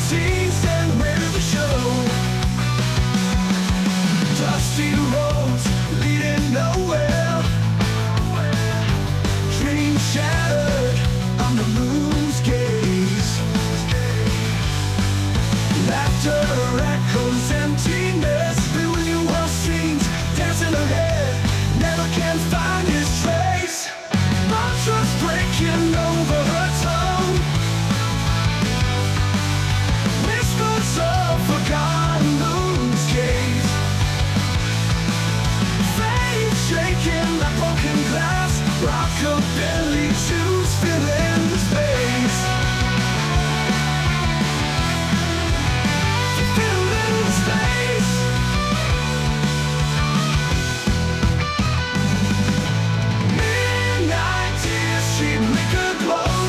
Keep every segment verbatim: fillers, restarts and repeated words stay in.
scenes and ready to show. Dusty roads leading nowhere, dreams shattered on the moon's gaze. Laughter echoes emptiness, billion world streams dancing ahead, never can find his trace. Mantras breaking over her tongue, whispers of forgotten moon's gaze. Faith shaking like broken glass, rockabilly shoes filling the space. Filling the space. Midnight tears, she liquor glow,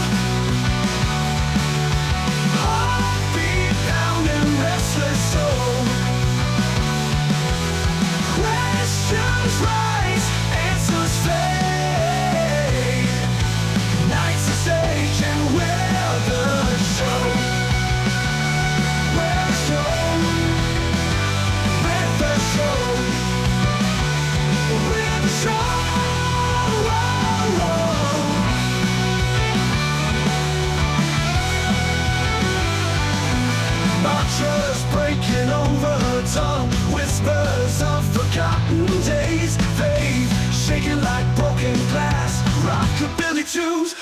heartbeat pounding, restless soul. Questions rise, answers fade. Night's the stage and we're the show. We're the show. We're the show. We're the show. Mantras breaking over her tongue, whispers of forgotten days. Faith shaking like broken glass, rockabilly tunes